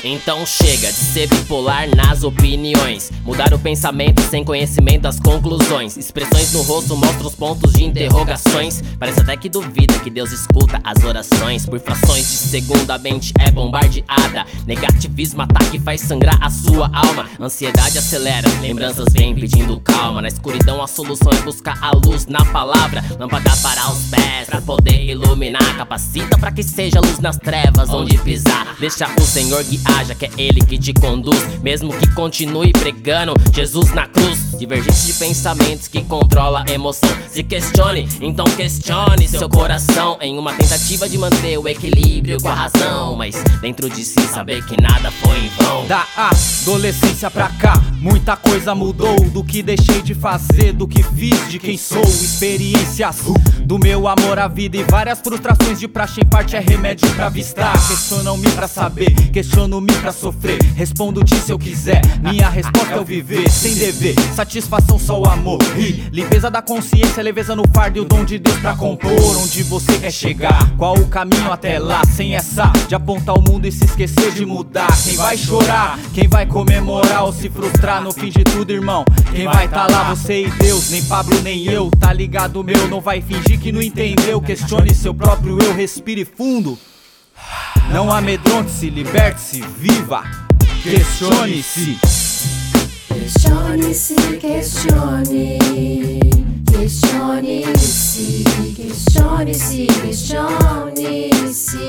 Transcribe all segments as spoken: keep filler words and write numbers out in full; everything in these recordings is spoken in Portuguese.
Então chega de ser bipolar nas opiniões, mudar o pensamento sem conhecimento das conclusões. Expressões no rosto mostram os pontos de interrogações. Parece até que duvida que Deus escuta as orações. Por frações de segundo a mente é bombardeada. Negativismo ataca e faz sangrar a sua alma. Ansiedade acelera, lembranças vêm pedindo calma. Na escuridão a solução é buscar a luz na palavra. Lâmpada para os pés, pra poder iluminar. Capacita pra que seja luz nas trevas onde pisar. Deixa o Senhor guiar, já que é Ele que te conduz. Mesmo que continue pregando Jesus na cruz. Divergente de pensamentos que controla a emoção. Se questione, então questione seu coração, em uma tentativa de manter o equilíbrio com a razão. Mas dentro de si saber que nada foi em vão. Da adolescência pra cá, muita coisa mudou. Do que deixei de fazer, do que fiz, de quem sou. Experiências do meu amor à vida e várias frustrações de praxe em parte é remédio pra avistar. Questionam-me pra saber, questiono-me pra sofrer. Respondo-te se eu quiser, minha resposta é o viver sem dever. Satisfação só o amor e limpeza da consciência, leveza no fardo e o dom de Deus pra compor onde você quer chegar. Qual o caminho até lá, sem essa de apontar o mundo e se esquecer de mudar. Quem vai chorar, quem vai comemorar ou se frustrar no fim de tudo, irmão? Quem vai tá lá, você e Deus, nem Pablo nem eu. Tá ligado meu, não vai fingir que não entendeu. Questione seu próprio eu, respire fundo. Não amedronte-se, liberte-se, viva. Questione-se. Questione-se, questione. Questione-se, questione-se, questione-se.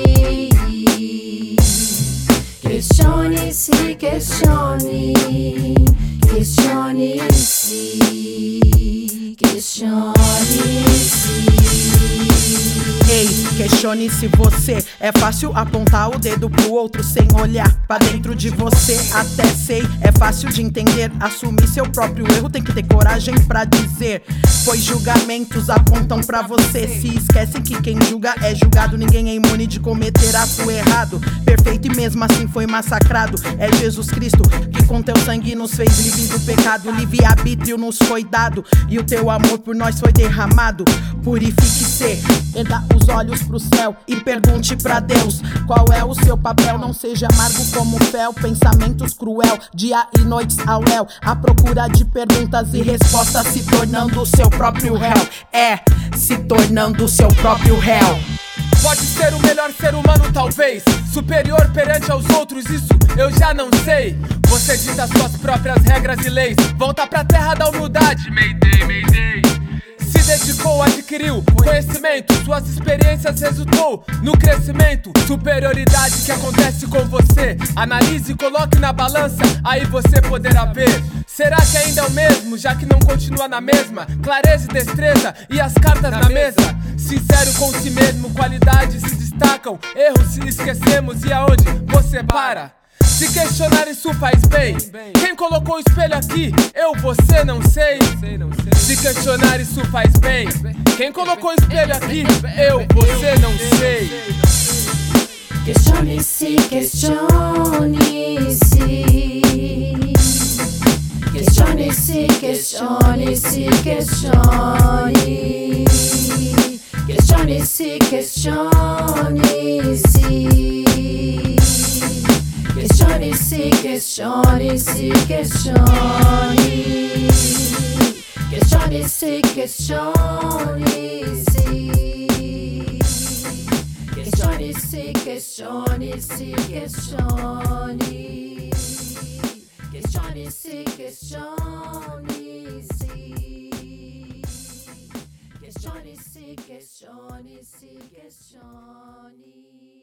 Questione-se, questione. Questione-se, questione-se. Ei, questione-se você. É fácil apontar o dedo pro outro sem olhar pra dentro de você. Até sei, é fácil de entender. Assumir seu próprio erro, tem que ter coragem pra dizer. Pois julgamentos apontam pra você. Se esquecem que quem julga é julgado. Ninguém é imune de cometer ato errado. Perfeito e mesmo assim foi massacrado. É Jesus Cristo que com teu sangue nos fez livres do pecado. Livre-arbítrio nos foi dado e o teu amor por nós foi derramado. Purifique-se, erga os olhos pro céu e pergunte pra Deus qual é o seu papel. Não seja amargo como fel, pensamentos cruel, dia e noites ao léu, à procura de perguntas e respostas, se tornando seu próprio réu. É, se tornando seu próprio réu. Pode ser o melhor ser humano talvez, superior perante aos outros, isso eu já não sei. Você dita suas próprias regras e leis, volta pra terra da humildade. Mayday, mayday. Se dedicou, adquiriu conhecimento, suas experiências resultou no crescimento. Superioridade que acontece com você, analise e coloque na balança, aí você poderá ver. Será que ainda é o mesmo, já que não continua na mesma? Clareza e destreza e as cartas na, na mesa. Sincero com si mesmo, qualidades se destacam, erros se esquecemos e aonde você para? Se questionar isso faz bem. Quem colocou o espelho aqui? Eu, você, não sei. Se questionar isso faz bem. Quem colocou o espelho aqui? Eu, você, não sei. Questione-se, questione-se. Questione-se, questione-se, questione. Questione-se, questione-se. Questione-se, questione-se, questione. Questione-se, questione-se. Questione-se, questione-se, questione. Questione-se, questione-se. Questione-se, questione-se, questione.